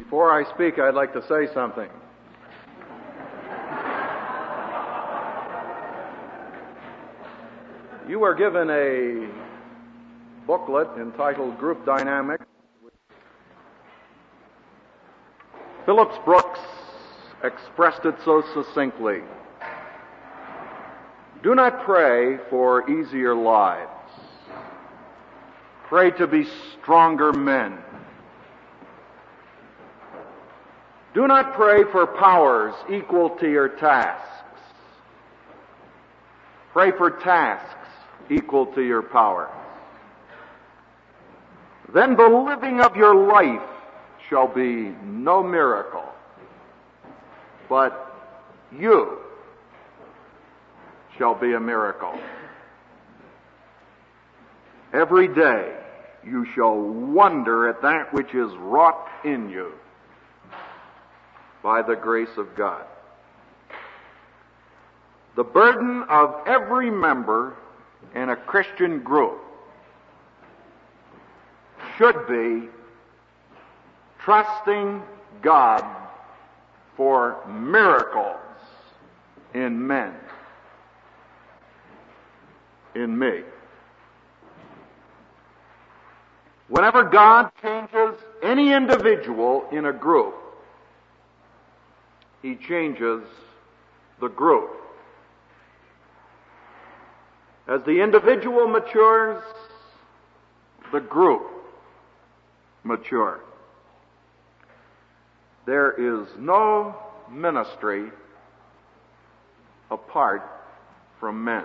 Before I speak, I'd like to say something. You were given a booklet entitled Group Dynamics. Phillips Brooks expressed it so succinctly. Do not pray for easier lives. Pray to be stronger men. Do not pray for powers equal to your tasks. Pray for tasks equal to your powers. Then the living of your life shall be no miracle, but you shall be a miracle. Every day you shall wonder at that which is wrought in you by the grace of God. The burden of every member in a Christian group should be trusting God for miracles in men, in me. Whenever God changes any individual in a group, He changes the group. As the individual matures, the group matures. There is no ministry apart from men.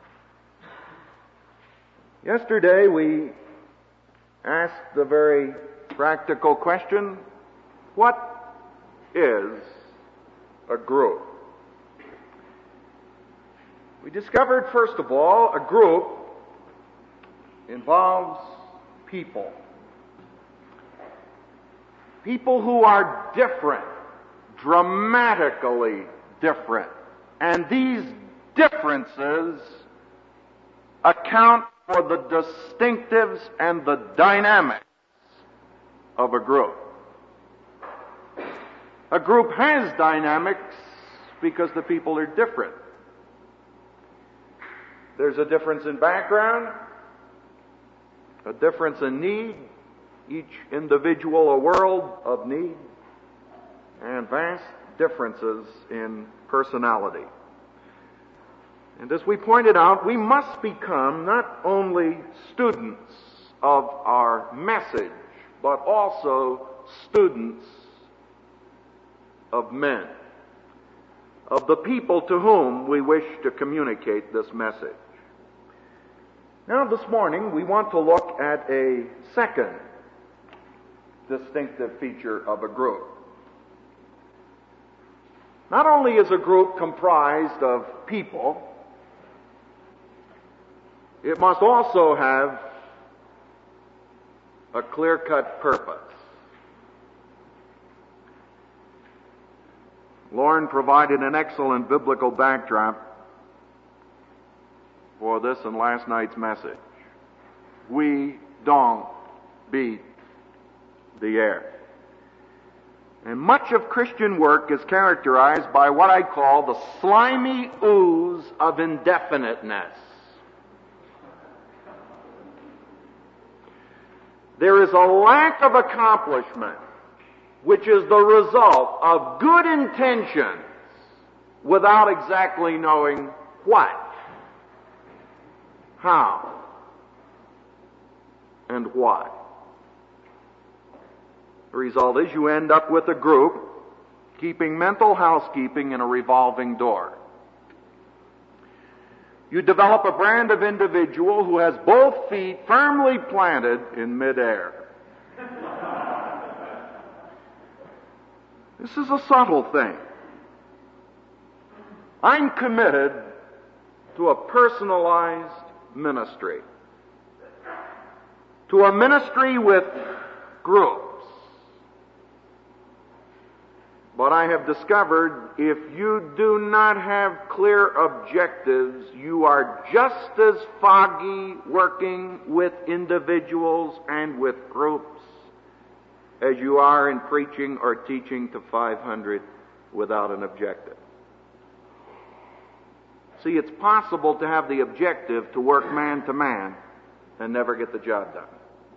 Yesterday we asked the very practical question, what is a group? We discovered, first of all, a group involves people. People who are different, dramatically different. And these differences account for the distinctives and the dynamics of a group. A group has dynamics because the people are different. There's a difference in background, a difference in need, each individual a world of need, and vast differences in personality. And as we pointed out, we must become not only students of our message, but also students of men, of the people to whom we wish to communicate this message. Now this morning we want to look at a second distinctive feature of a group. Not only is a group comprised of people, it must also have a clear-cut purpose. Lauren provided an excellent biblical backdrop for this in last night's message. We don't beat the air. And much of Christian work is characterized by what I call the slimy ooze of indefiniteness. There is a lack of accomplishment, which is the result of good intentions without exactly knowing what, how, and why. The result is you end up with a group keeping mental housekeeping in a revolving door. You develop a brand of individual who has both feet firmly planted in midair. This is a subtle thing. I'm committed to a personalized ministry, to a ministry with groups. But I have discovered if you do not have clear objectives, you are just as foggy working with individuals and with groups as you are in preaching or teaching to 500 without an objective. See, it's possible to have the objective to work man to man and never get the job done.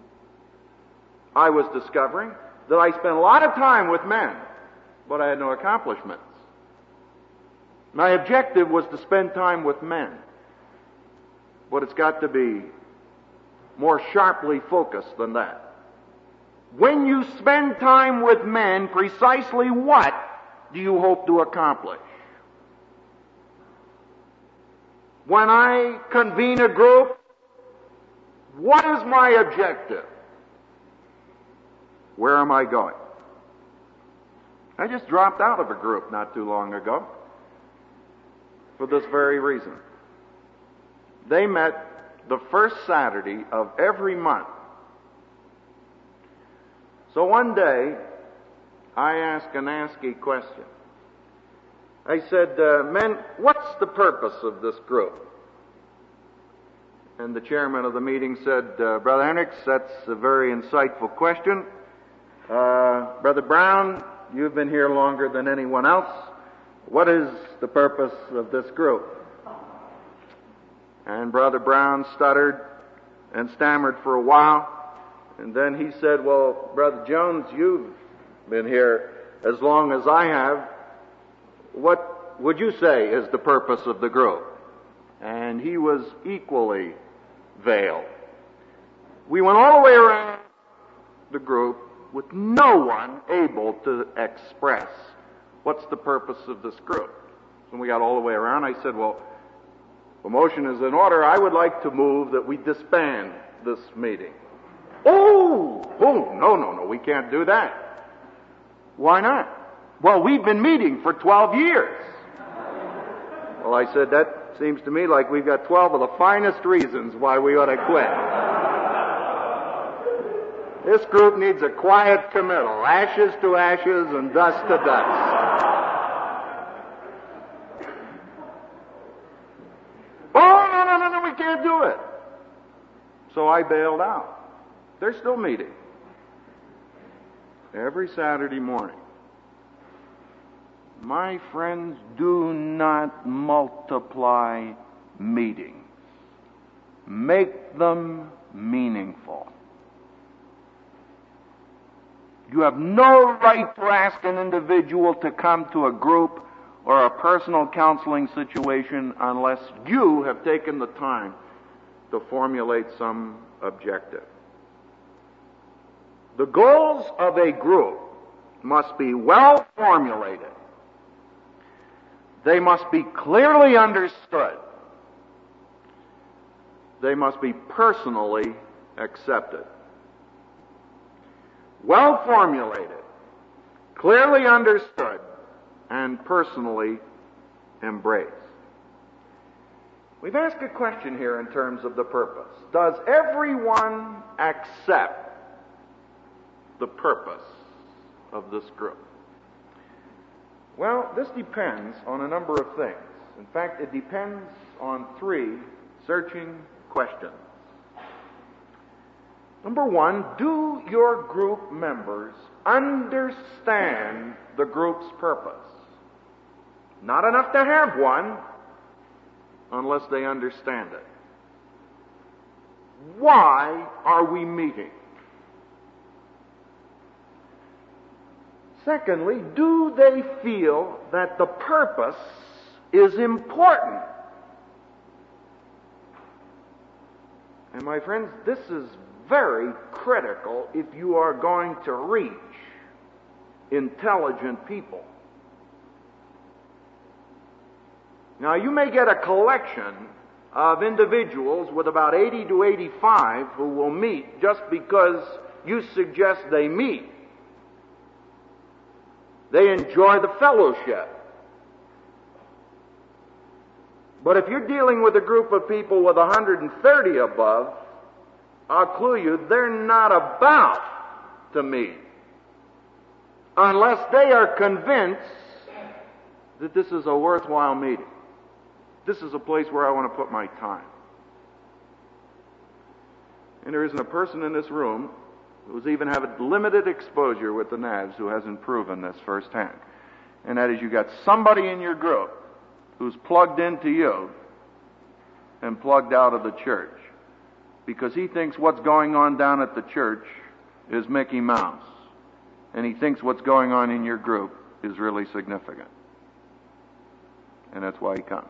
I was discovering that I spent a lot of time with men, but I had no accomplishments. My objective was to spend time with men, but it's got to be more sharply focused than that. When you spend time with men, precisely what do you hope to accomplish? When I convene a group, what is my objective? Where am I going? I just dropped out of a group not too long ago for this very reason. They met the first Saturday of every month. So one day, I asked a nasty question. I said, men, what's the purpose of this group? And the chairman of the meeting said, Brother Hendricks, that's a very insightful question. Brother Brown, you've been here longer than anyone else. What is the purpose of this group? And Brother Brown stuttered and stammered for a while. And then he said, well, Brother Jones, you've been here as long as I have. What would you say is the purpose of the group? And he was equally veiled. We went all the way around the group with no one able to express what's the purpose of this group. So when we got all the way around, I said, well, the motion is in order. I would like to move that we disband this meeting. Oh, no, we can't do that. Why not? Well, we've been meeting for 12 years. Well, I said, that seems to me like we've got 12 of the finest reasons why we ought to quit. This group needs a quiet committal, ashes to ashes and dust to dust. Oh, no, we can't do it. So I bailed out. They're still meeting every Saturday morning. My friends, do not multiply meetings. Make them meaningful. You have no right to ask an individual to come to a group or a personal counseling situation unless you have taken the time to formulate some objective. The goals of a group must be well formulated. They must be clearly understood. They must be personally accepted. Well formulated, clearly understood, and personally embraced. We've asked a question here in terms of the purpose. Does everyone accept the purpose of this group? Well, this depends on a number of things. In fact, it depends on 3 searching questions. Number 1, do your group members understand the group's purpose? Not enough to have one unless they understand it. Why are we meeting? Secondly, do they feel that the purpose is important? And my friends, this is very critical if you are going to reach intelligent people. Now, you may get a collection of individuals with about 80 to 85 who will meet just because you suggest they meet. They enjoy the fellowship. But if you're dealing with a group of people with 130 above, I'll clue you, they're not about to meet unless they are convinced that this is a worthwhile meeting. This is a place where I want to put my time. And there isn't a person in this room who's even have a limited exposure with the Navs who hasn't proven this firsthand. And that is, you got somebody in your group who's plugged into you and plugged out of the church because he thinks what's going on down at the church is Mickey Mouse, and he thinks what's going on in your group is really significant. And that's why he comes.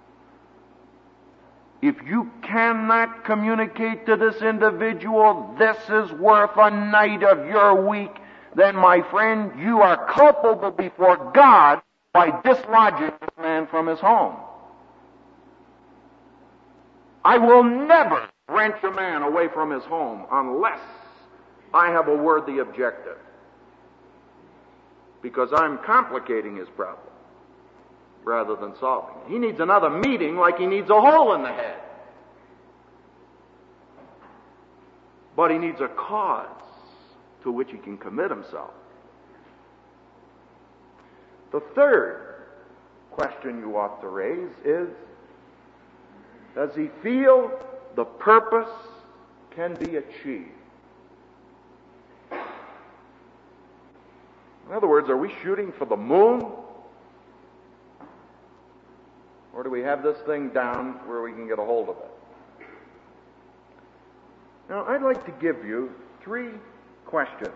If you cannot communicate to this individual, this is worth a night of your week, then, my friend, you are culpable before God by dislodging this man from his home. I will never wrench a man away from his home unless I have a worthy objective, because I'm complicating his problem rather than solving it. He needs another meeting like he needs a hole in the head. But he needs a cause to which he can commit himself. The third question you ought to raise is, does he feel the purpose can be achieved? In other words, are we shooting for the moon? Or do we have this thing down where we can get a hold of it? Now, I'd like to give you 3 questions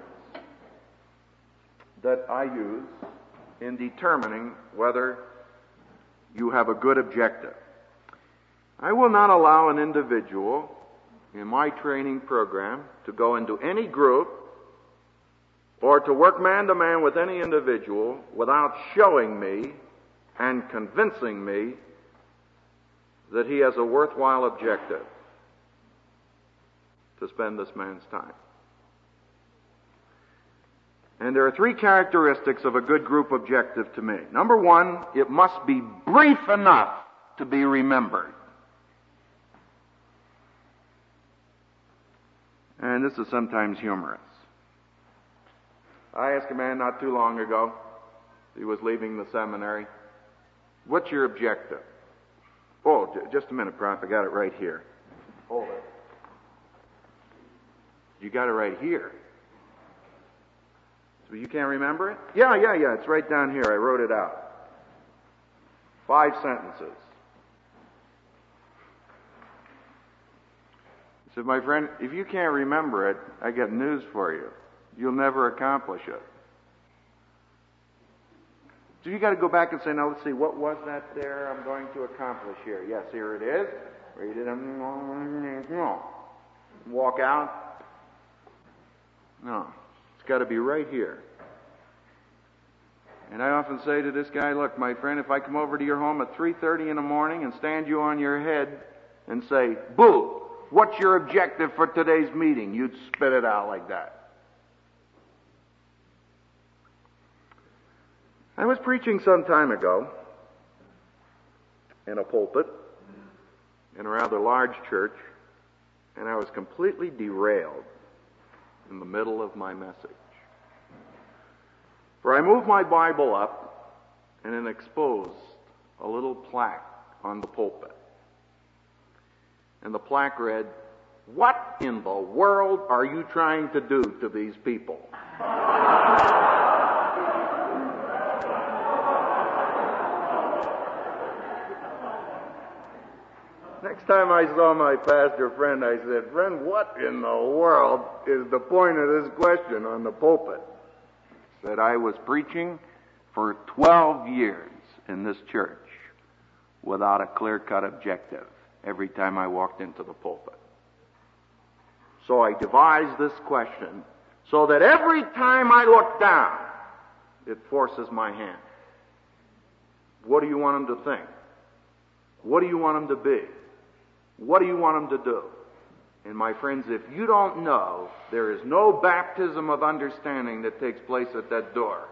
that I use in determining whether you have a good objective. I will not allow an individual in my training program to go into any group or to work man to man with any individual without showing me and convincing me that he has a worthwhile objective to spend this man's time. And there are 3 characteristics of a good group objective to me. Number 1, it must be brief enough to be remembered. And this is sometimes humorous. I asked a man not too long ago, he was leaving the seminary, what's your objective? Oh, just a minute, Prof, I got it right here. Hold it. You got it right here. So you can't remember it? Yeah, it's right down here. I wrote it out. 5 sentences. He said, my friend, if you can't remember it, I got news for you. You'll never accomplish it. So you got to go back and say, now let's see, what was that there I'm going to accomplish here? Yes, here it is. Read it. Walk out. No, it's got to be right here. And I often say to this guy, look, my friend, if I come over to your home at 3:30 in the morning and stand you on your head and say, boo, what's your objective for today's meeting? You'd spit it out like that. I was preaching some time ago in a pulpit in a rather large church, and I was completely derailed in the middle of my message. For I moved my Bible up and it exposed a little plaque on the pulpit. And the plaque read, "What in the world are you trying to do to these people?" Next time I saw my pastor friend, I said, "Friend, what in the world is the point of this question on the pulpit?" He said, "I was preaching for 12 years in this church without a clear-cut objective every time I walked into the pulpit. So I devised this question so that every time I look down, it forces my hand. What do you want them to think? What do you want them to be? What do you want them to do?" And my friends, if you don't know, there is no baptism of understanding that takes place at that door.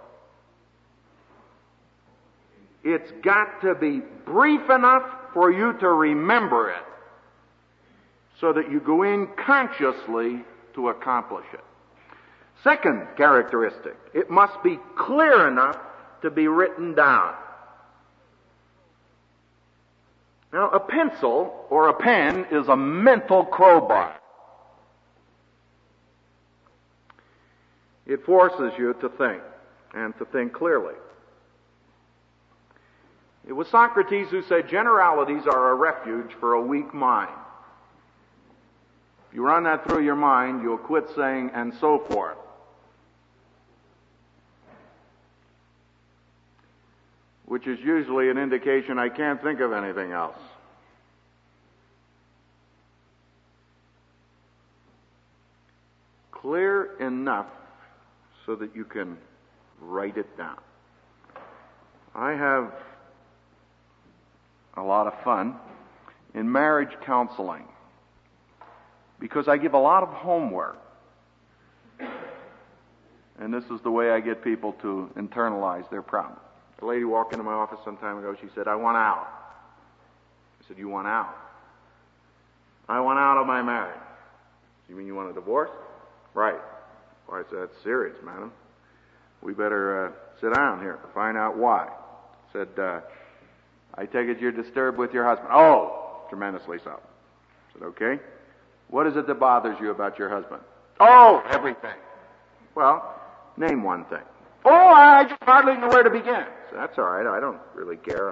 It's got to be brief enough for you to remember it so that you go in consciously to accomplish it. Second characteristic, it must be clear enough to be written down. Now, a pencil or a pen is a mental crowbar. It forces you to think, and to think clearly. It was Socrates who said generalities are a refuge for a weak mind. If you run that through your mind, you'll quit saying "and so forth." Which is usually an indication I can't think of anything else. Clear enough so that you can write it down. I have a lot of fun in marriage counseling because I give a lot of homework. And this is the way I get people to internalize their problem. A lady walked into my office some time ago. She said, "I want out." I said, "You want out?" "I want out of my marriage." "You mean you want a divorce?" "Right." Well, I said, "That's serious, madam. We better sit down here and find out why." I said, "I take it you're disturbed with your husband." "Oh, tremendously so." I said, "Okay. What is it that bothers you about your husband?" "Oh, everything." "Well, name one thing." "Oh, I just hardly know where to begin." So that's all right. I don't really care.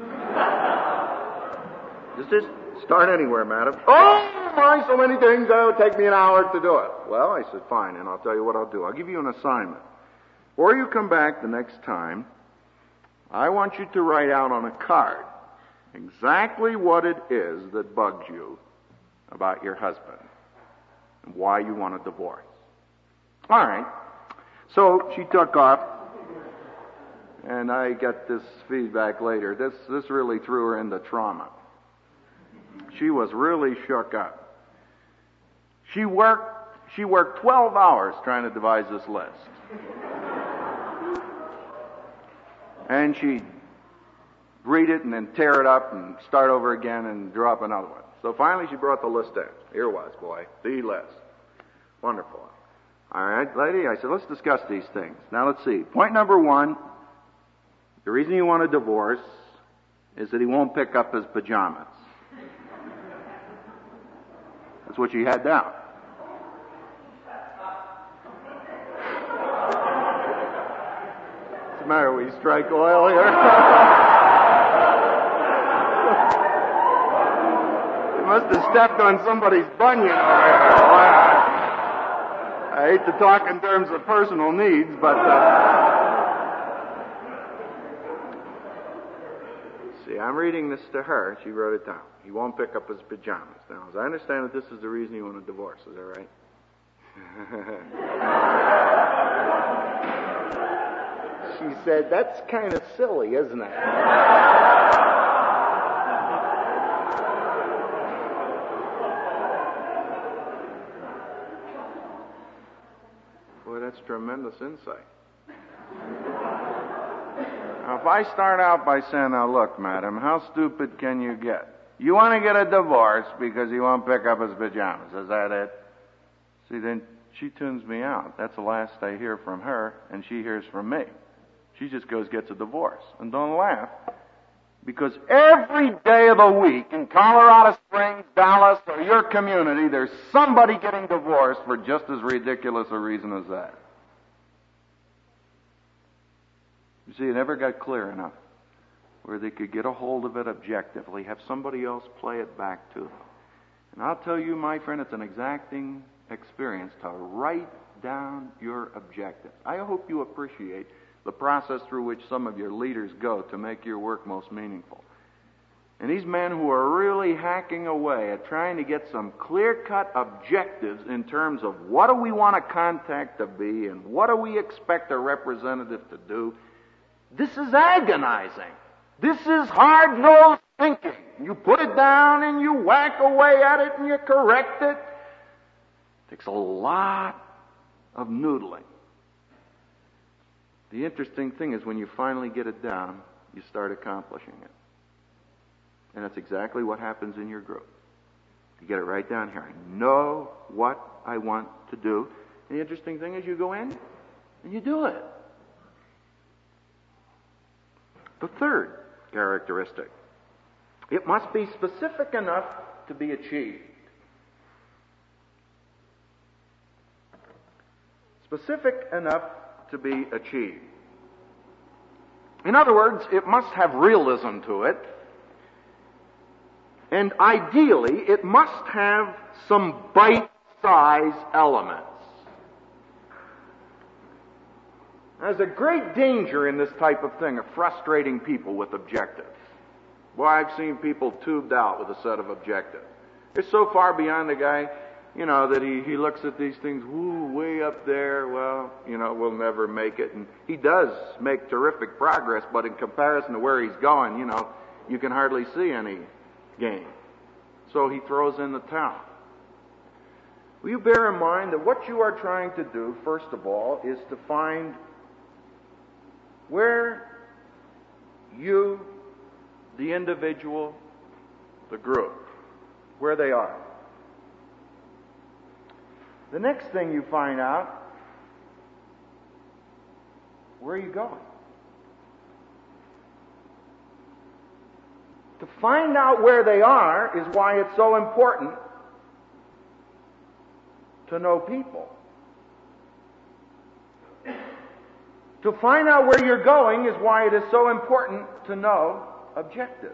Just start anywhere, madam. "Oh, my, so many things. It would take me an hour to do it." Well, I said, "Fine, and I'll tell you what I'll do. I'll give you an assignment. Before you come back the next time, I want you to write out on a card exactly what it is that bugs you about your husband and why you want a divorce." All right. So she took off, and I got this feedback later. This really threw her into trauma. She was really shook up. She worked 12 hours trying to devise this list. And she'd read it and then tear it up and start over again and draw up another one. So finally she brought the list in. Here it was, boy, the list. Wonderful. All right, lady, I said, let's discuss these things. Now let's see. Point number 1, the reason you want a divorce is that he won't pick up his pajamas. That's what she had down. What's the matter? We strike oil here? You must have stepped on somebody's bunion over there. I hate to talk in terms of personal needs, but see, I'm reading this to her. She wrote it down. He won't pick up his pajamas. Now, as I understand it, this is the reason you want a divorce. Is that right? She said, "That's kind of silly, isn't it?" Boy, that's tremendous insight. Now, if I start out by saying, "Now, look, madam, how stupid can you get? You want to get a divorce because he won't pick up his pajamas. Is that it?" See, then she tunes me out. That's the last I hear from her, and she hears from me. She just gets a divorce. And don't laugh, because every day of the week in Colorado Springs, Dallas, or your community, there's somebody getting divorced for just as ridiculous a reason as that. You see, it never got clear enough where they could get a hold of it objectively, have somebody else play it back to them. And I'll tell you, my friend, it's an exacting experience to write down your objectives. I hope you appreciate the process through which some of your leaders go to make your work most meaningful. And these men who are really hacking away at trying to get some clear-cut objectives in terms of what do we want a contact to be and what do we expect a representative to do, this is agonizing. This is hard-nosed thinking. You put it down and you whack away at it and you correct it. It takes a lot of noodling. The interesting thing is when you finally get it down, you start accomplishing it. And that's exactly what happens in your group. You get it right down here. I know what I want to do. And the interesting thing is you go in and you do it. The third characteristic, it must be specific enough to be achieved. specific enough to be achieved. In other words, it must have realism to it, and ideally, it must have some bite-size elements. There's a great danger in this type of thing of frustrating people with objectives. Boy, I've seen people tubed out with a set of objectives. It's so far beyond the guy, that he looks at these things, way up there, we'll never make it. And he does make terrific progress, but in comparison to where he's going, you can hardly see any gain. So he throws in the towel. Will you bear in mind that what you are trying to do, first of all, is to find where you, the individual, the group, where they are. The next thing you find out, where are you going? To find out where they are is why it's so important to know people. To find out where you're going is why it is so important to know objectives.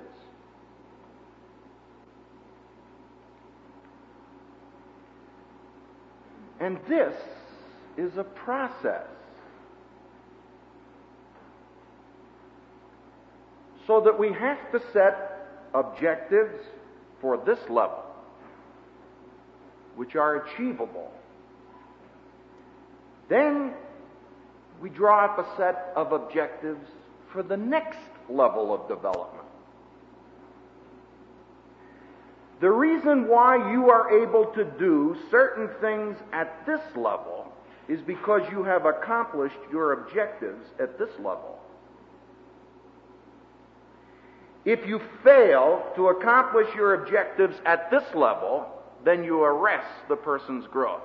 And this is a process. So that we have to set objectives for this level, which are achievable. Then we draw up a set of objectives for the next level of development. The reason why you are able to do certain things at this level is because you have accomplished your objectives at this level. If you fail to accomplish your objectives at this level, then you arrest the person's growth.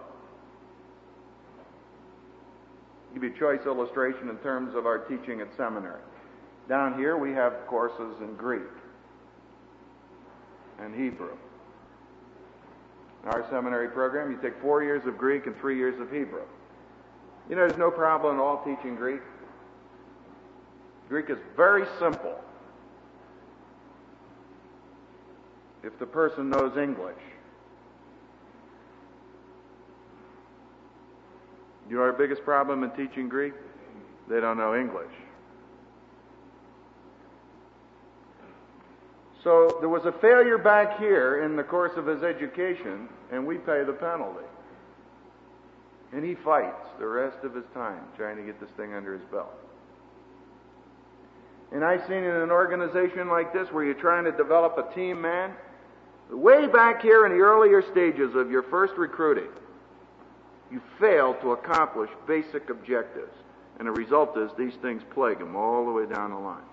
I'll give you a choice illustration in terms of our teaching at seminary. Down here we have courses in Greek and Hebrew. In our seminary program, you take 4 years of Greek and 3 years of Hebrew. There's no problem at all teaching Greek. Greek is very simple if the person knows English. You know our biggest problem in teaching Greek? They don't know English. So there was a failure back here in the course of his education, and we pay the penalty. And he fights the rest of his time trying to get this thing under his belt. And I've seen in an organization like this where you're trying to develop a team man, way back here in the earlier stages of your first recruiting, you fail to accomplish basic objectives. And the result is these things plague them all the way down the line.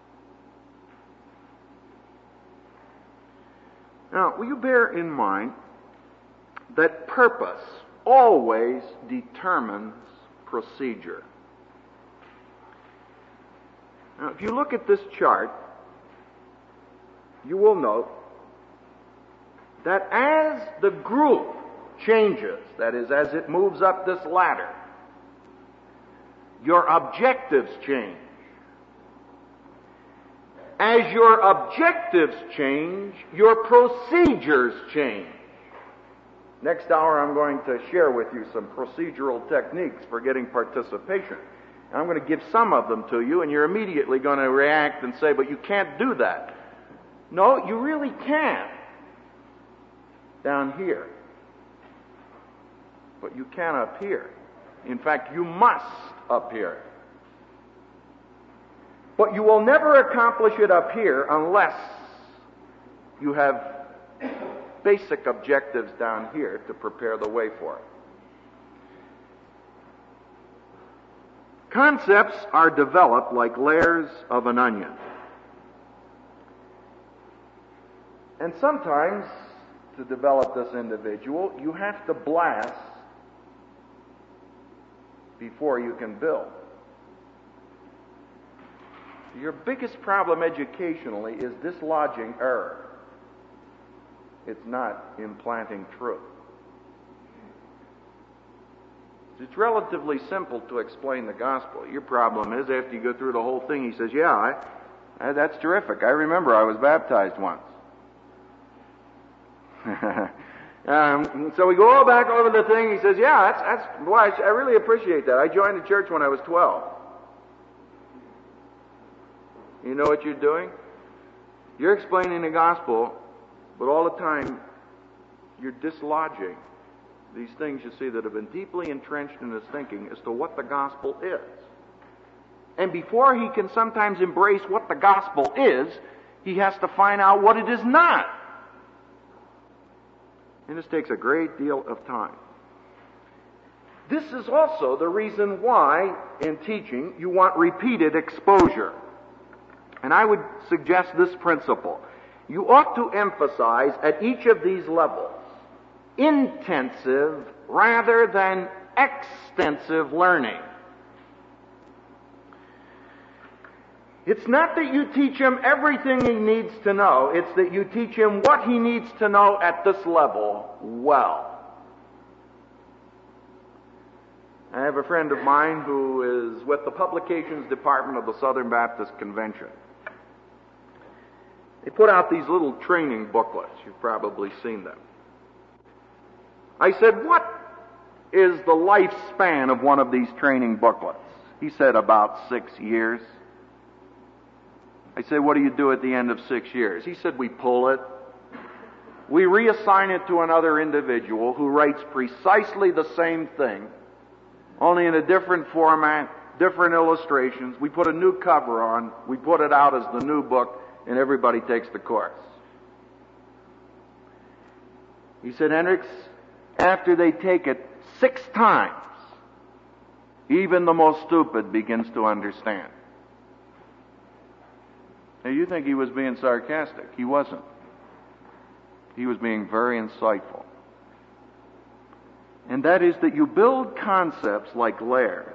Now, will you bear in mind that purpose always determines procedure? Now, if you look at this chart, you will note that as the group changes, that is, as it moves up this ladder, your objectives change. As your objectives change, your procedures change. Next hour, I'm going to share with you some procedural techniques for getting participation. I'm going to give some of them to you, and you're immediately going to react and say, but you can't do that. No, you really can. Down here. But you can up here. In fact, you must up here. But you will never accomplish it up here unless you have basic objectives down here to prepare the way for it. Concepts are developed like layers of an onion. And sometimes, to develop this individual, you have to blast before you can build. Your biggest problem educationally is dislodging error. It's not implanting truth. It's relatively simple to explain the gospel. Your problem is after you go through the whole thing, he says, yeah, that's terrific. I remember I was baptized once. So we go all back over the thing. He says, yeah, that's boy, I really appreciate that. I joined the church when I was 12. You know what you're doing? You're explaining the gospel, but all the time you're dislodging these things, you see, that have been deeply entrenched in his thinking as to what the gospel is. And before he can sometimes embrace what the gospel is, he has to find out what it is not. And this takes a great deal of time. This is also the reason why, in teaching, you want repeated exposure. And I would suggest this principle. You ought to emphasize at each of these levels intensive rather than extensive learning. It's not that you teach him everything he needs to know. It's that you teach him what he needs to know at this level well. I have a friend of mine who is with the publications department of the Southern Baptist Convention. They put out these little training booklets. You've probably seen them. I said, what is the lifespan of one of these training booklets? He said, about 6 years. I said, what do you do at the end of 6 years? He said, we pull it. We reassign it to another individual who writes precisely the same thing, only in a different format, different illustrations. We put a new cover on. We put it out as the new book, and everybody takes the course. He said, Hendricks, after they take it 6 times, even the most stupid begins to understand. Now, you think he was being sarcastic. He wasn't. He was being very insightful. And that is that you build concepts like layers,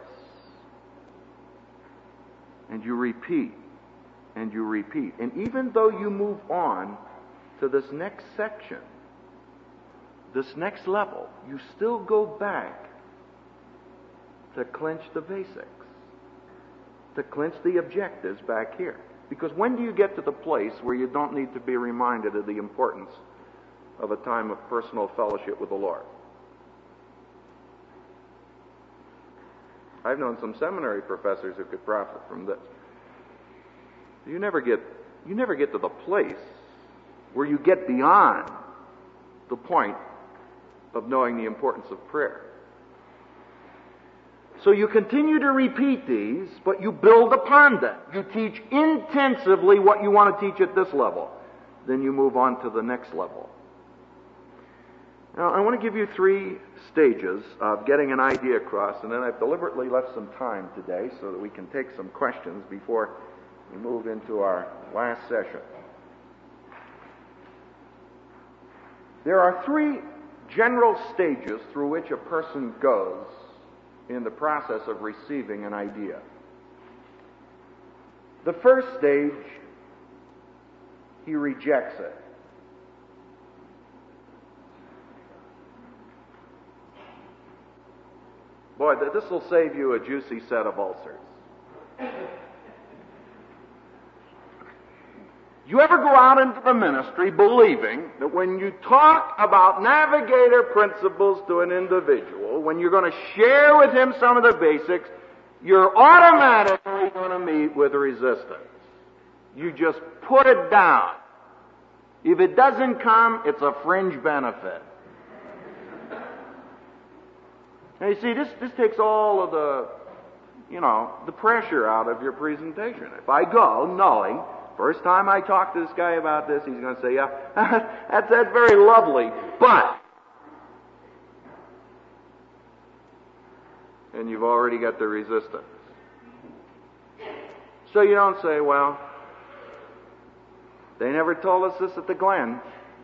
and you repeat, and you repeat. And even though you move on to this next section, this next level, you still go back to clinch the basics, to clinch the objectives back here. Because when do you get to the place where you don't need to be reminded of the importance of a time of personal fellowship with the Lord? I've known some seminary professors who could profit from this. You never get to the place where you get beyond the point of knowing the importance of prayer. So you continue to repeat these, but you build upon them. You teach intensively what you want to teach at this level. Then you move on to the next level. Now, I want to give you 3 stages of getting an idea across, and then I've deliberately left some time today so that we can take some questions before we move into our last session. There are 3 general stages through which a person goes in the process of receiving an idea. The first stage, he rejects it. Boy, this will save you a juicy set of ulcers. You ever go out into the ministry believing that when you talk about navigator principles to an individual, when you're going to share with him some of the basics, you're automatically going to meet with resistance? You just put it down. If it doesn't come, it's a fringe benefit. Now, you see, this takes all of the pressure out of your presentation. If I go knowing, first time I talk to this guy about this, he's going to say, yeah, that's very lovely, but... And you've already got the resistance. So you don't say, well, they never told us this at the Glen.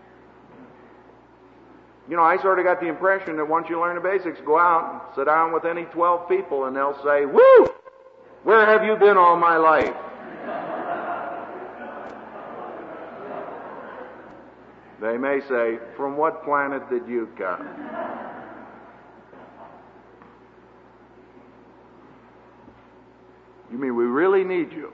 You know, I sort of got the impression that once you learn the basics, go out and sit down with any 12 people and they'll say, woo! Where have you been all my life? They may say, from what planet did you come? really need you.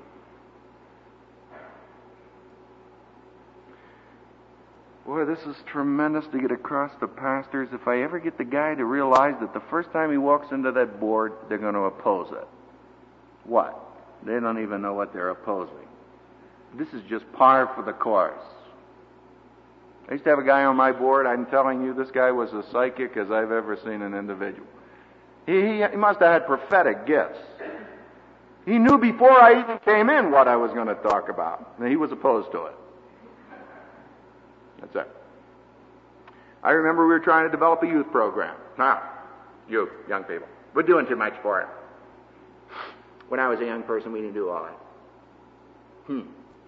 Boy, this is tremendous to get across to pastors. If I ever get the guy to realize that the first time he walks into that board, they're going to oppose it. What? They don't even know what they're opposing. This is just par for the course. I used to have a guy on my board. I'm telling you, this guy was as psychic as I've ever seen an individual. He must have had prophetic gifts. He knew before I even came in what I was going to talk about. And he was opposed to it. That's it. I remember we were trying to develop a youth program. Now, you, young people, we're doing too much for it. When I was a young person, we didn't do all that.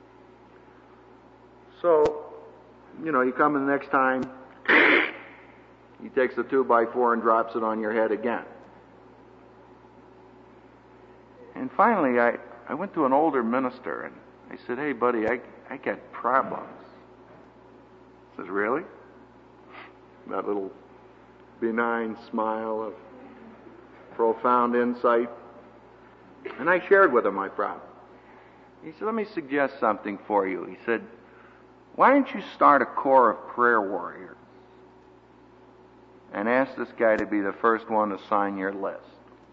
So, you come in the next time, he takes the 2x4 and drops it on your head again. And finally, I went to an older minister, and I said, hey, buddy, I got problems. He says, really? That little benign smile of profound insight. And I shared with him my problem. He said, let me suggest something for you. He said, why don't you start a corps of prayer warriors and ask this guy to be the first one to sign your list?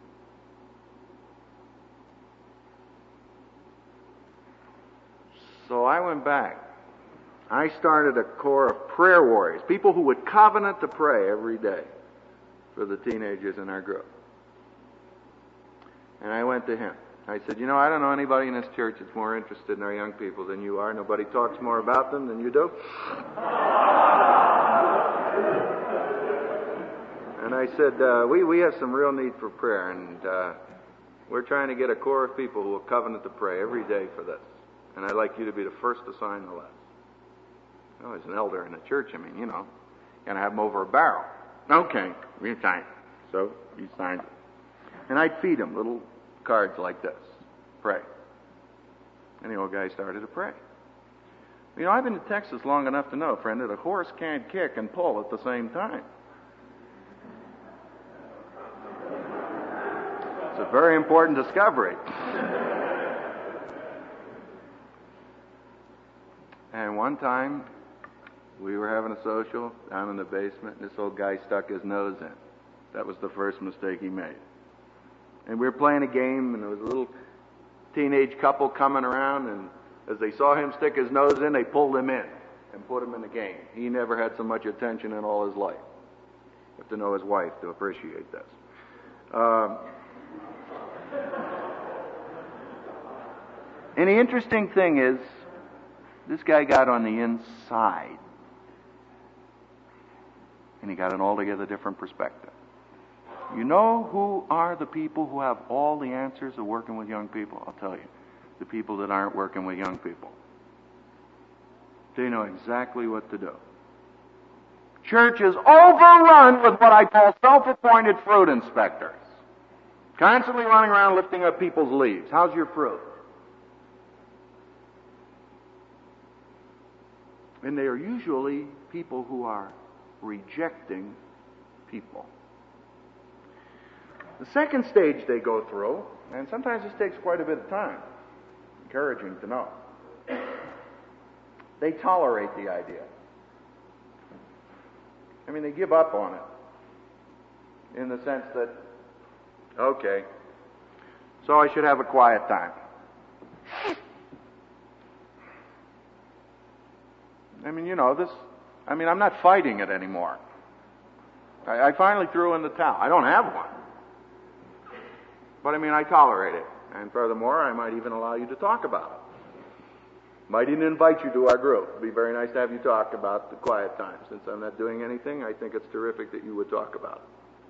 So I went back. I started a corps of prayer warriors, people who would covenant to pray every day for the teenagers in our group. And I went to him. I said, I don't know anybody in this church that's more interested in our young people than you are. Nobody talks more about them than you do. And I said, we have some real need for prayer, and we're trying to get a corps of people who will covenant to pray every day for this. And I'd like you to be the first to sign the list. Well, he's an elder in the church. Gonna have him over a barrel. Okay, we sign it. So he signed it. And I'd feed him little cards like this. Pray. And the old guy started to pray. I've been to Texas long enough to know, friend, that a horse can't kick and pull at the same time. It's a very important discovery. And one time, we were having a social down in the basement, and this old guy stuck his nose in. That was the first mistake he made. And we were playing a game, and there was a little teenage couple coming around, and as they saw him stick his nose in, they pulled him in and put him in the game. He never had so much attention in all his life. You have to know his wife to appreciate this. And the interesting thing is, this guy got on the inside. And he got an altogether different perspective. You know who are the people who have all the answers of working with young people? I'll tell you. The people that aren't working with young people. They know exactly what to do. Church is overrun with what I call self-appointed fruit inspectors. Constantly running around lifting up people's leaves. How's your fruit? And they are usually people who are rejecting people. The second stage they go through, and sometimes this takes quite a bit of time, encouraging to know, they tolerate the idea. They give up on it in the sense that, okay, so I should have a quiet time. I'm not fighting it anymore. I finally threw in the towel. I don't have one. But I tolerate it. And furthermore, I might even allow you to talk about it. Might even invite you to our group. It'd be very nice to have you talk about the quiet time. Since I'm not doing anything, I think it's terrific that you would talk about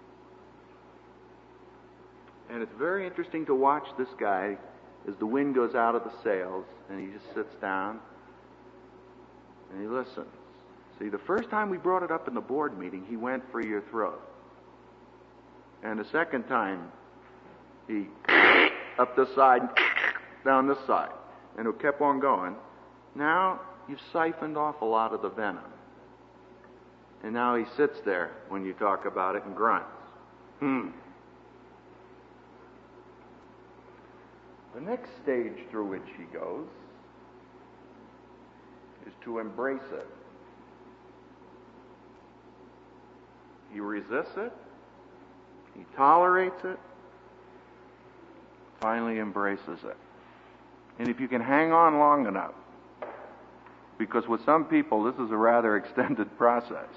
it. And it's very interesting to watch this guy as the wind goes out of the sails, and he just sits down and he listens. See, the first time we brought it up in the board meeting, he went for your throat. And the second time, he up this side, down this side. And it kept on going. Now, you've siphoned off a lot of the venom. And now he sits there when you talk about it and grunts. The next stage through which he goes is to embrace it. He resists it. He tolerates it. Finally embraces it. And if you can hang on long enough, because with some people this is a rather extended process.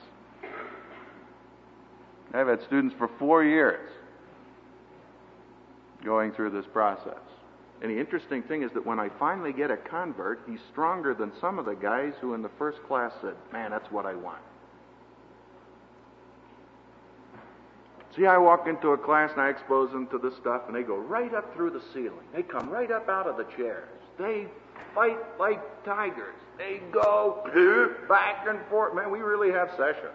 I've had students for 4 years going through this process. And the interesting thing is that when I finally get a convert, he's stronger than some of the guys who in the first class said, man, that's what I want. See, I walk into a class and I expose them to this stuff, and they go right up through the ceiling. They come right up out of the chairs. They fight like tigers. They go back and forth. Man, we really have sessions.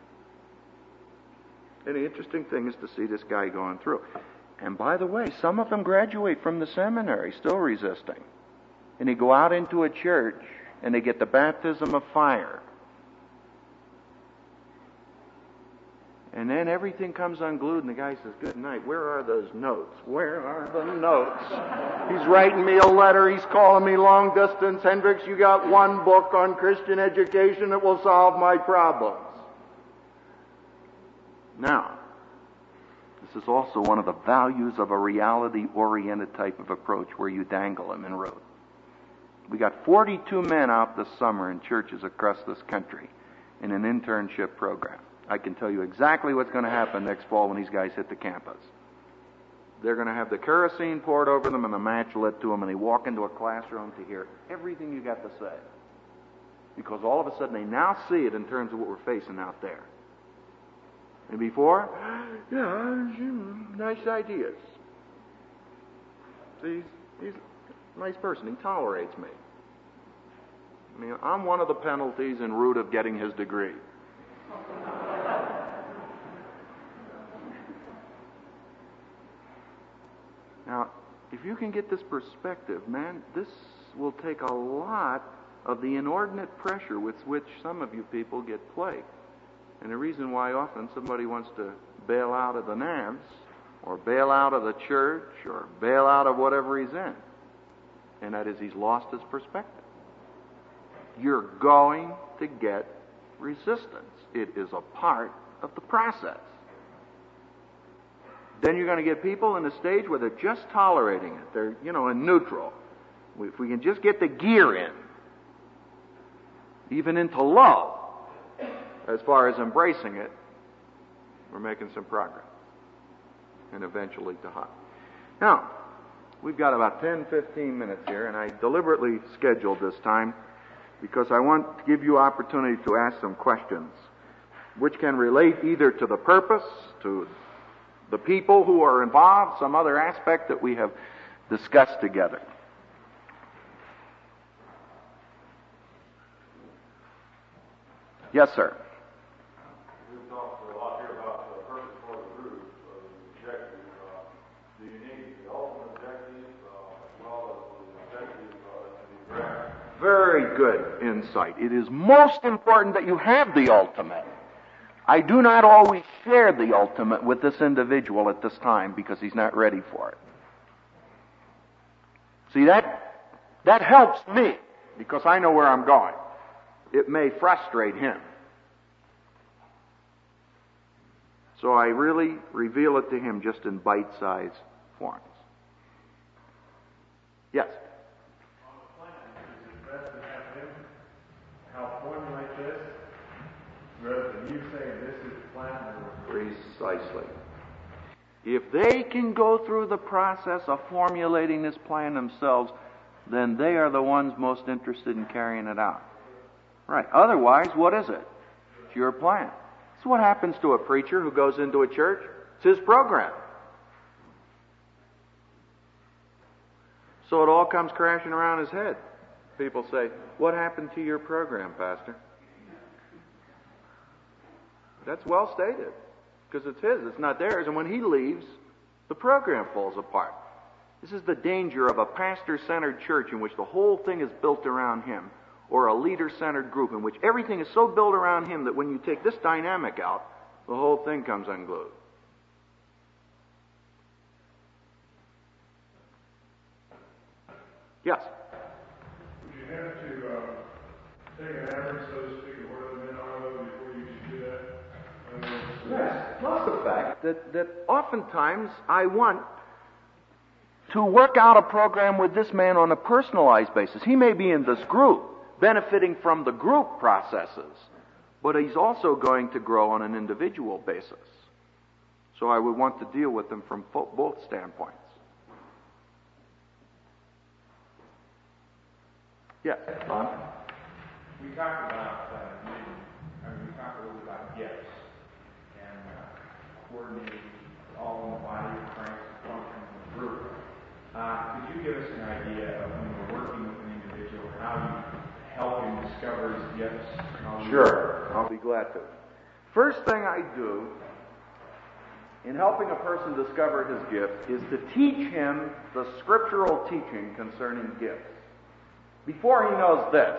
And the interesting thing is to see this guy going through. And by the way, some of them graduate from the seminary still resisting. And they go out into a church and they get the baptism of fire. And then everything comes unglued and the guy says, good night, where are those notes? Where are the notes? He's writing me a letter, he's calling me long distance. Hendricks, you got one book on Christian education that will solve my problems. Now, this is also one of the values of a reality-oriented type of approach where you dangle them en route. We got 42 men out this summer in churches across this country in an internship program. I can tell you exactly what's going to happen next fall when these guys hit the campus. They're going to have the kerosene poured over them and the match lit to them, and they walk into a classroom to hear everything you got to say. Because all of a sudden they now see it in terms of what we're facing out there. And before, yeah, nice ideas. See, he's a nice person. He tolerates me. I mean, I'm one of the penalties en route of getting his degree. Now, if you can get this perspective, man, this will take a lot of the inordinate pressure with which some of you people get plagued. And the reason why often somebody wants to bail out of the NAMS, or bail out of the church, or bail out of whatever he's in, and that is he's lost his perspective. You're going to get resistance. It is a part of the process. Then you're going to get people in a stage where they're just tolerating it. They're, in neutral. If we can just get the gear in, even into low, as far as embracing it, we're making some progress. And eventually to high. Now, we've got about 10, 15 minutes here, and I deliberately scheduled this time because I want to give you opportunity to ask some questions which can relate either to the purpose, to the people who are involved, some other aspect that we have discussed together. Yes, sir. We've talked a lot here about the purpose for the group, the objective. Do you need the ultimate objective as well as the objective to be grasped? Very good insight. It is most important that you have the ultimate. I do not always share the ultimate with this individual at this time because he's not ready for it. See, that helps me because I know where I'm going. It may frustrate him. So I really reveal it to him just in bite-sized forms. Yes? On the plan, is it best to have him help formulate this rather than you saying this is the plan? Precisely. If they can go through the process of formulating this plan themselves, then they are the ones most interested in carrying it out. Right. Otherwise, what is it? It's your plan. It's what happens to a preacher who goes into a church. It's his program. So it all comes crashing around his head. People say, what happened to your program, Pastor? That's well stated. Because it's his, it's not theirs. And when he leaves, the program falls apart. This is the danger of a pastor-centered church in which the whole thing is built around him, or a leader-centered group in which everything is so built around him that when you take this dynamic out, the whole thing comes unglued. Yes? Would you have to take an average, so to speak, of where the men are before you should do that? Yes, plus the fact that oftentimes I want to work out a program with this man on a personalized basis. He may be in this group, benefiting from the group processes, but he's also going to grow on an individual basis. So I would want to deal with them from both standpoints. Yes, Ron? We talked about we talked a little about gifts and coordinating all in the body of Christ to function as a group. Could you give us an idea of when you're working with an individual, how you help him discover his gifts? Sure, I'll be glad to. First thing I do in helping a person discover his gift is to teach him the scriptural teaching concerning gifts. Before he knows this,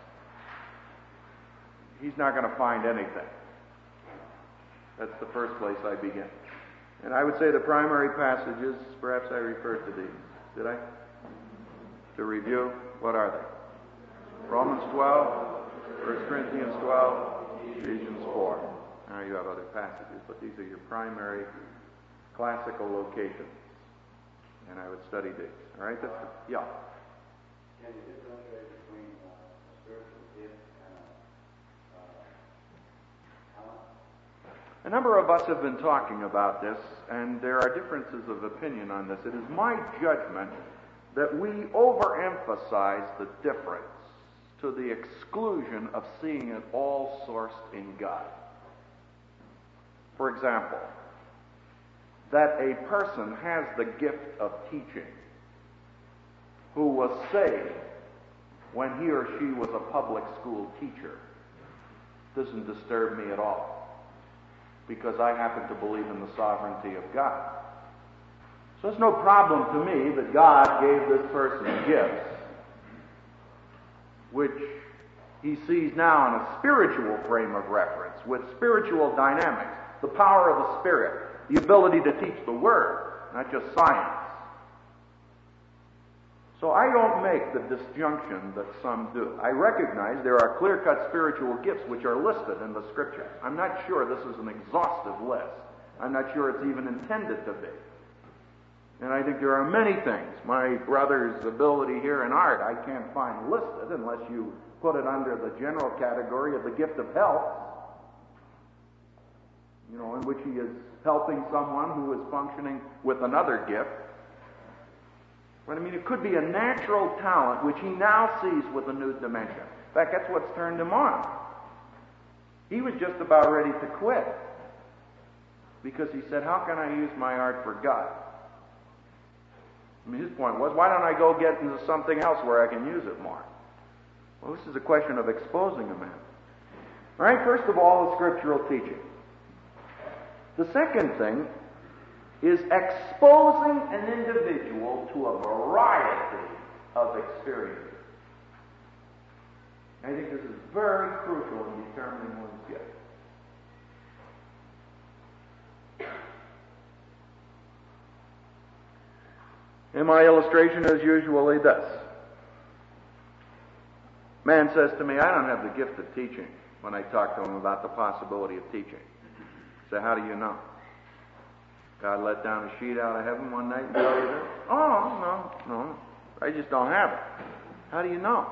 he's not going to find anything. That's the first place I begin. And I would say the primary passages, perhaps I referred to these. Did I? To review, what are they? Romans 12, 1 Corinthians 12, Ephesians 4. Now you have other passages, but these are your primary classical locations. And I would study these. All right? Yeah. Can you differentiate between a spiritual gift and a talent? A number of us have been talking about this, and there are differences of opinion on this. It is my judgment that we overemphasize the difference to the exclusion of seeing it all sourced in God. For example, that a person has the gift of teaching who was saved when he or she was a public school teacher doesn't disturb me at all, because I happen to believe in the sovereignty of God. So it's no problem to me that God gave this person gifts which he sees now in a spiritual frame of reference, with spiritual dynamics, the power of the Spirit, the ability to teach the Word, not just science. So I don't make the disjunction that some do. I recognize there are clear-cut spiritual gifts which are listed in the Scriptures. I'm not sure this is an exhaustive list. I'm not sure it's even intended to be. And I think there are many things. My brother's ability here in art I can't find listed unless you put it under the general category of the gift of help, in which he is helping someone who is functioning with another gift. But it could be a natural talent which he now sees with a new dimension. In fact, that's what's turned him on. He was just about ready to quit because he said, how can I use my art for God? His point was, why don't I go get into something else where I can use it more? Well, this is a question of exposing a man. All right, first of all, the scriptural teaching. The second thing is exposing an individual to a variety of experiences. I think this is very crucial in determining one's gift. And my illustration is usually this. Man says to me, I don't have the gift of teaching, when I talk to him about the possibility of teaching. I say, how do you know? God let down a sheet out of heaven one night and tell you this? Oh, no. I just don't have it. How do you know?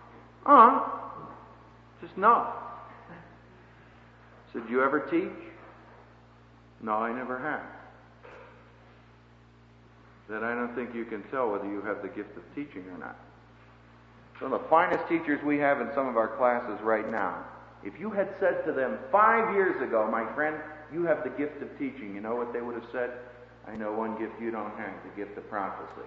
Just know. I said, do you ever teach? No, I never have. That I don't think you can tell whether you have the gift of teaching or not. Some of the finest teachers we have in some of our classes right now, if you had said to them 5 years ago, my friend, you have the gift of teaching, you know what they would have said? I know one gift you don't have, the gift of prophecy.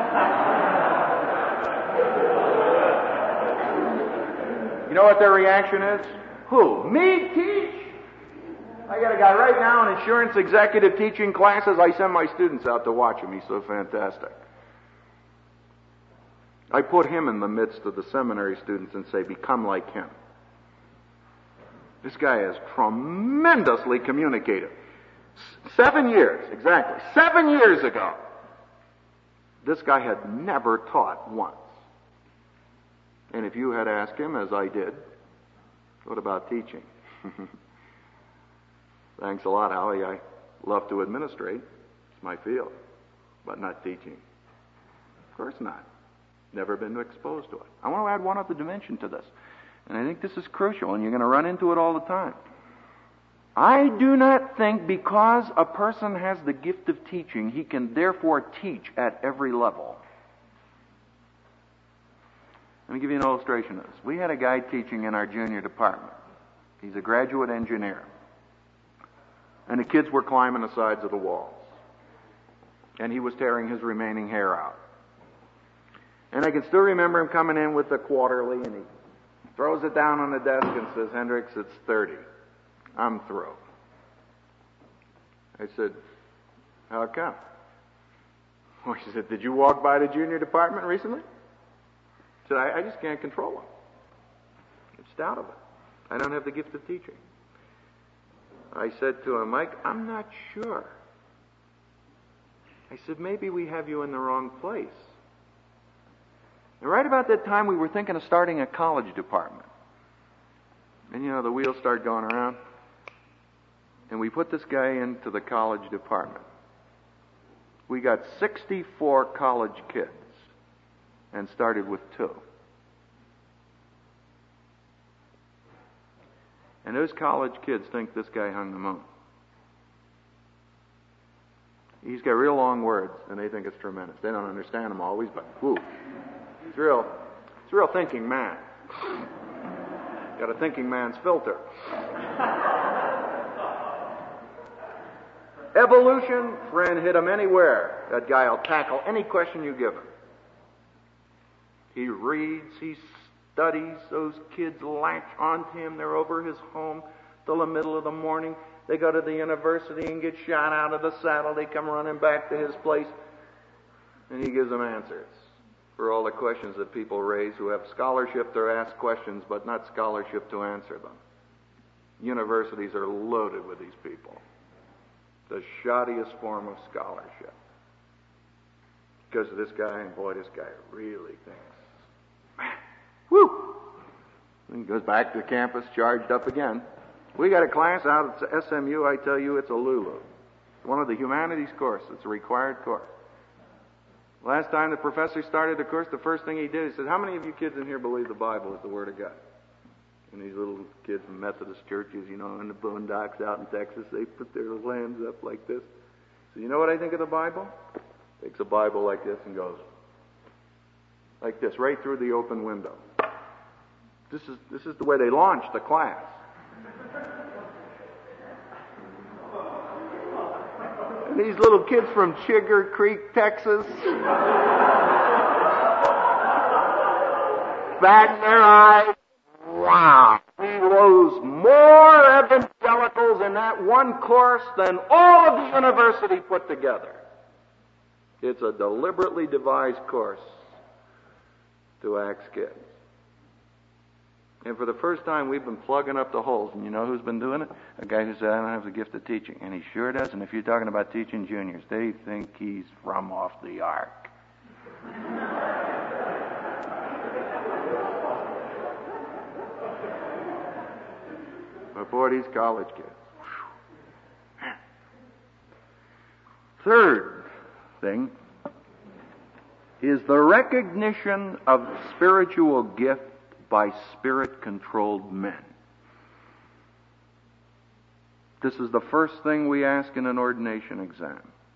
You know what their reaction is? Who? Me teach? I got a guy right now in insurance executive teaching classes. I send my students out to watch him. He's so fantastic. I put him in the midst of the seminary students and say, become like him. This guy is tremendously communicative. 7 years, exactly. 7 years ago, this guy had never taught once. And if you had asked him, as I did, what about teaching? Thanks a lot, Howie. I love to administrate. It's my field. But not teaching. Of course not. Never been exposed to it. I want to add one other dimension to this. And I think this is crucial, and you're going to run into it all the time. I do not think because a person has the gift of teaching, he can therefore teach at every level. Let me give you an illustration of this. We had a guy teaching in our junior department. He's a graduate engineer. And the kids were climbing the sides of the walls. And he was tearing his remaining hair out. And I can still remember him coming in with the quarterly, and he throws it down on the desk and says, "Hendricks, it's 30. I'm through." I said, "How come?" Well, she said, "Did you walk by the junior department recently?" I said, I just can't control them. It's out of it. I don't have the gift of teaching. I said to him, "Mike, I'm not sure." I said, "Maybe we have you in the wrong place." And right about that time, we were thinking of starting a college department. And the wheels start going around. And we put this guy into the college department. We got 64 college kids and started with 2. And those college kids think this guy hung the moon. He's got real long words, and they think it's tremendous. They don't understand them always, but whoo, it's real thinking man. Got a thinking man's filter. Evolution, friend, hit him anywhere. That guy will tackle any question you give him. He reads, he studies. Those kids latch onto him. They're over his home till the middle of the morning. They go to the university and get shot out of the saddle. They come running back to his place, and he gives them answers for all the questions that people raise who have scholarship to ask questions, but not scholarship to answer them. Universities are loaded with these people. The shoddiest form of scholarship. Because of this guy, and boy, this guy really thinks. Woo! And goes back to campus, charged up again. We got a class out at SMU, I tell you, it's a Lulu. It's one of the humanities courses. It's a required course. Last time the professor started the course, the first thing he did, he said, "How many of you kids in here believe the Bible is the Word of God?" And these little kids from Methodist churches, in the boondocks out in Texas, they put their little hands up like this. So you know what I think of the Bible? Takes a Bible like this and goes like this, right through the open window. This is the way they launched the class. And these little kids from Chigger Creek, Texas, back in their eyes, wow, he knows more evangelicals in that one course than all of the university put together. It's a deliberately devised course to axe kids. And for the first time, we've been plugging up the holes. And you know who's been doing it? A guy who said, "I don't have the gift of teaching." And he sure does. And if you're talking about teaching juniors, they think he's from off the ark. But boy, these college kids. Third thing is the recognition of spiritual gift by Spirit-controlled men. This is the first thing we ask in an ordination exam.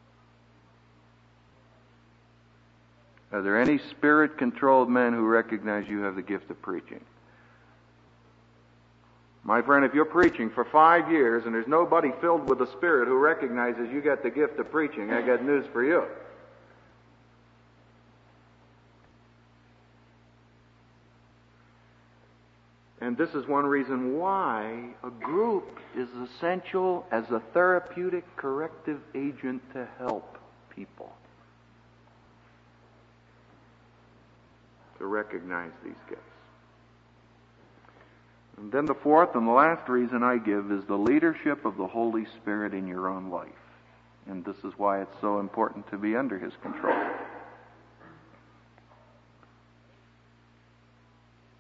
Are there any Spirit-controlled men who recognize you have the gift of preaching? My friend, if you're preaching for 5 years and there's nobody filled with the Spirit who recognizes you got the gift of preaching, I got news for you. And this is one reason why a group is essential as a therapeutic corrective agent to help people to recognize these gifts. And then the fourth and the last reason I give is the leadership of the Holy Spirit in your own life. And this is why it's so important to be under His control.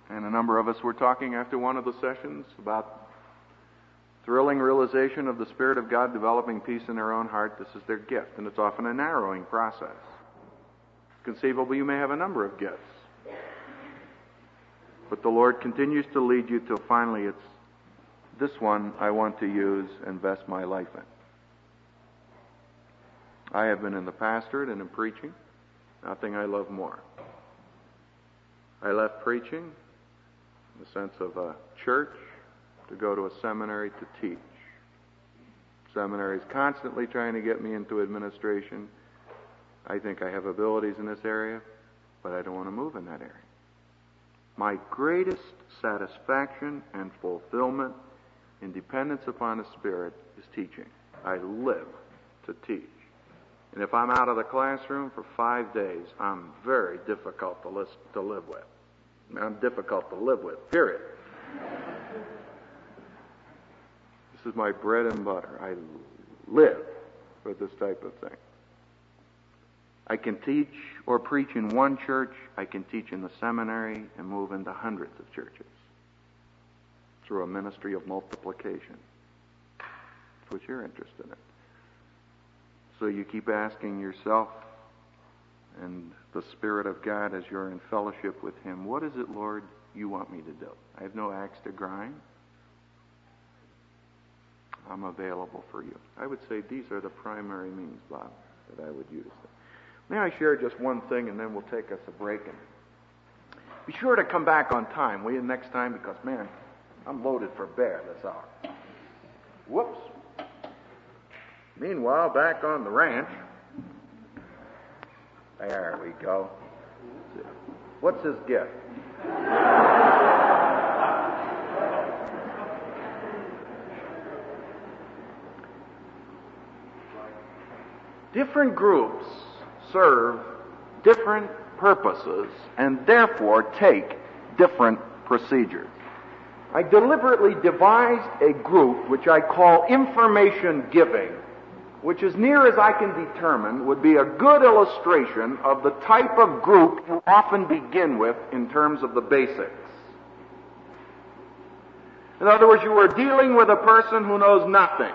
And a number of us were talking after one of the sessions about thrilling realization of the Spirit of God developing peace in their own heart. This is their gift, and it's often a narrowing process. Conceivably, you may have a number of gifts. But the Lord continues to lead you till finally it's this one I want to use and invest my life in. I have been in the pastorate and in preaching. Nothing I love more. I left preaching in the sense of a church to go to a seminary to teach. Seminary is constantly trying to get me into administration. I think I have abilities in this area, but I don't want to move in that area. My greatest satisfaction and fulfillment in dependence upon the Spirit is teaching. I live to teach. And if I'm out of the classroom for 5 days, I'm very difficult to live with. I'm difficult to live with, period. This is my bread and butter. I live for this type of thing. I can teach or preach in one church. I can teach in the seminary and move into hundreds of churches through a ministry of multiplication. That's what you're interested in. So you keep asking yourself and the Spirit of God as you're in fellowship with Him, what is it, Lord, you want me to do? I have no axe to grind. I'm available for you. I would say these are the primary means, Bob, that I would use. May I share just one thing, and then we'll take us a break. And be sure to come back on time, will you, next time? Because, man, I'm loaded for bear this hour. Whoops. Meanwhile, back on the ranch. There we go. What's his gift? Different groups serve different purposes and therefore take different procedures. I deliberately devised a group which I call information giving, which as near as I can determine would be a good illustration of the type of group you often begin with in terms of the basics. In other words, you are dealing with a person who knows nothing.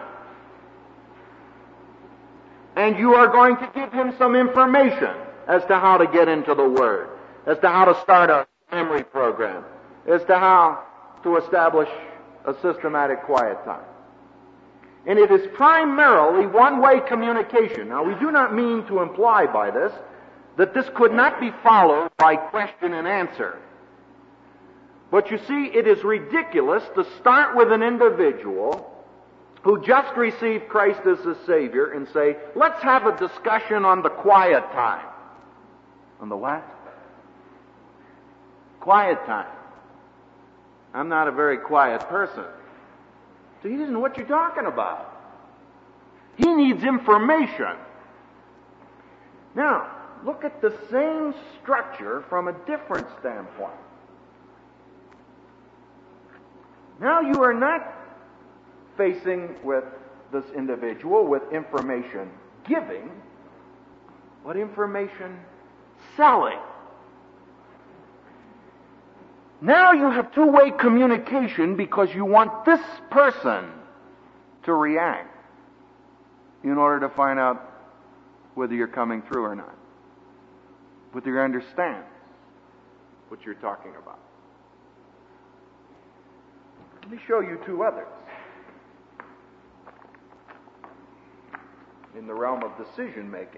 And you are going to give him some information as to how to get into the Word, as to how to start a memory program, as to how to establish a systematic quiet time. And it is primarily one-way communication. Now, we do not mean to imply by this that this could not be followed by question and answer. But you see, it is ridiculous to start with an individual who just received Christ as his Savior and say, let's have a discussion on the quiet time. On the what? Quiet time. I'm not a very quiet person. So he doesn't know what you're talking about. He needs information. Now, look at the same structure from a different standpoint. Now you are not facing with this individual with information giving, but information selling. Now you have two-way communication because you want this person to react in order to find out whether you're coming through or not, whether you understand what you're talking about. Let me show you two others in the realm of decision making.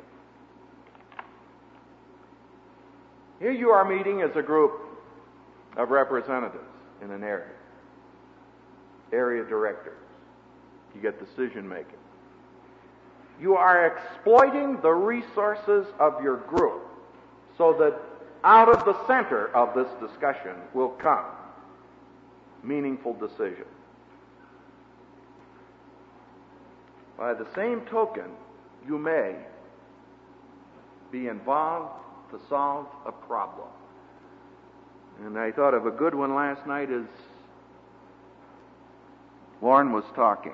Here you are meeting as a group of representatives in an area directors. You get decision making. You are exploiting the resources of your group so that out of the center of this discussion will come meaningful decision. By the same token, you may be involved to solve a problem. And I thought of a good one last night as Warren was talking.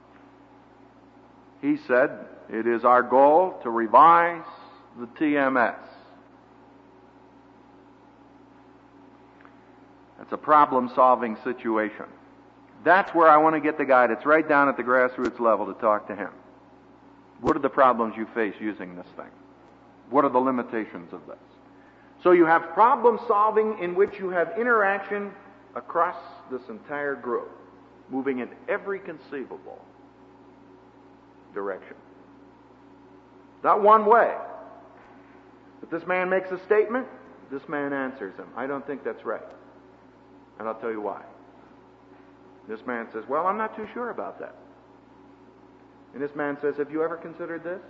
He said, it is our goal to revise the TMS. It's a problem-solving situation. That's where I want to get the guy that's right down at the grassroots level to talk to him. What are the problems you face using this thing? What are the limitations of this? So you have problem-solving in which you have interaction across this entire group, moving in every conceivable direction. Not one way. If this man makes a statement, this man answers him. I don't think that's right. And I'll tell you why. This man says, well, I'm not too sure about that. And this man says, have you ever considered this?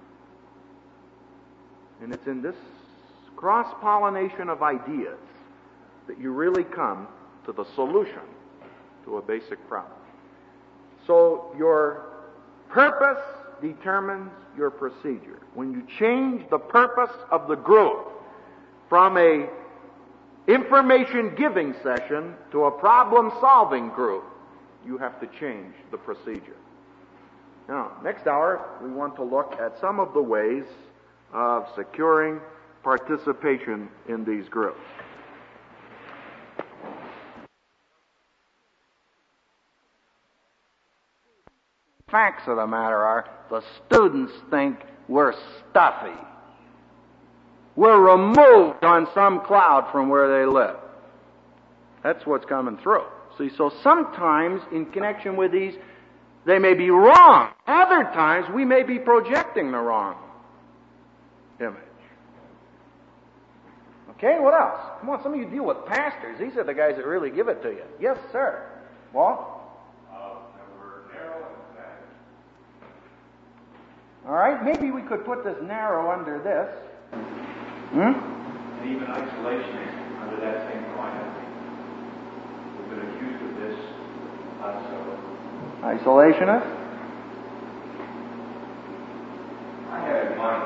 And it's in this cross-pollination of ideas that you really come to the solution to a basic problem. So your purpose determines your procedure. When you change the purpose of the group from a information-giving session to a problem-solving group, you have to change the procedure. Now, next hour, we want to look at some of the ways of securing participation in these groups. Facts of the matter are, the students think we're stuffy. We're removed on some cloud from where they live. That's what's coming through. See, so sometimes in connection with these, they may be wrong. Other times we may be projecting the wrong image. Okay, what else? Come on, some of you deal with pastors. These are the guys that really give it to you. Yes, sir. Walt? All right, maybe we could put this narrow under this. And even isolation under that same coin. We've been accused of this also. Isolationist? I had in mind,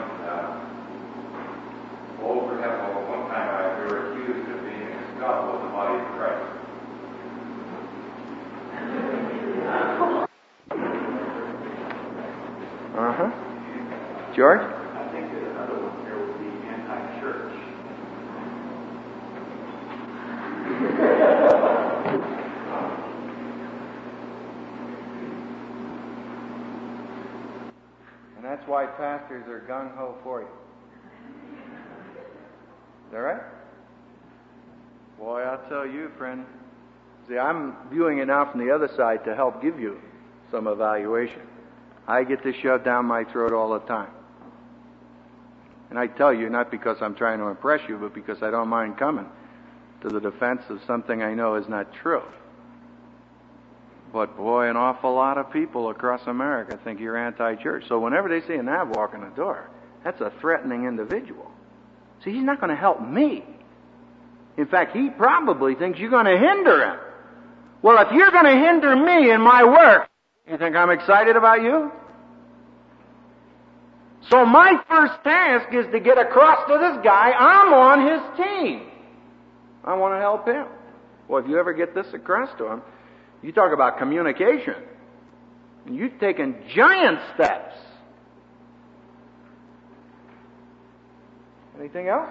one time we were accused of being a scuttle of the body of Christ. George? I think that another one there would be anti-church. And that's why pastors are gung-ho for you. Is that right? Boy, I'll tell you, friend. See, I'm viewing it now from the other side to help give you some evaluation. I get this shoved down my throat all the time. And I tell you, not because I'm trying to impress you, but because I don't mind coming to the defense of something I know is not true. But boy, an awful lot of people across America think you're anti-church. So whenever they see a Nav walk in the door, that's a threatening individual. See, he's not going to help me. In fact, he probably thinks you're going to hinder him. Well, if you're going to hinder me in my work, you think I'm excited about you? So my first task is to get across to this guy, I'm on his team. I want to help him. Well, if you ever get this across to him, you talk about communication. And you've taken giant steps. Anything else?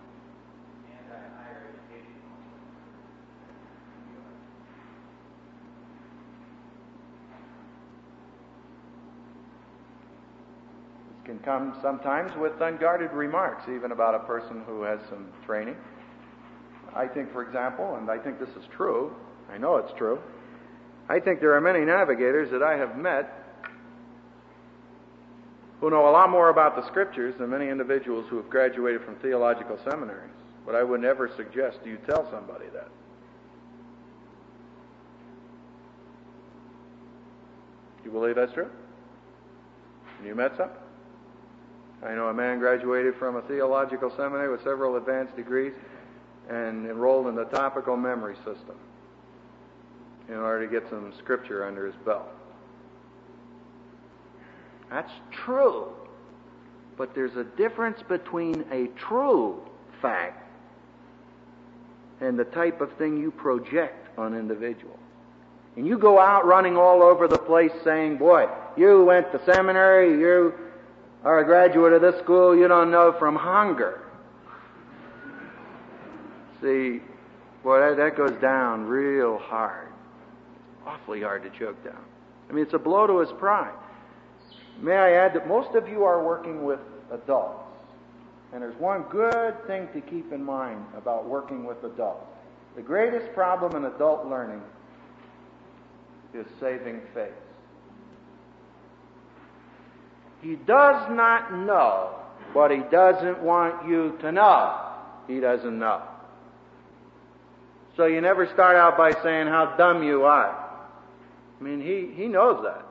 Can come sometimes with unguarded remarks, even about a person who has some training. I think, for example, and I think this is true, I know it's true, I think there are many navigators that I have met who know a lot more about the Scriptures than many individuals who have graduated from theological seminaries. But I would never suggest you tell somebody that. Do you believe that's true? And you met some? I know a man graduated from a theological seminary with several advanced degrees and enrolled in the topical memory system in order to get some Scripture under his belt. That's true. But there's a difference between a true fact and the type of thing you project on individuals. And you go out running all over the place saying, boy, you went to seminary, you are a graduate of this school, you don't know from hunger. See, Boy, that goes down real hard. Awfully hard to choke down. I mean, it's a blow to his pride. May I add that most of you are working with adults. And there's one good thing to keep in mind about working with adults. The greatest problem in adult learning is saving face. He does not know what he doesn't want you to know. He doesn't know. So you never start out by saying how dumb you are. I mean, he knows that.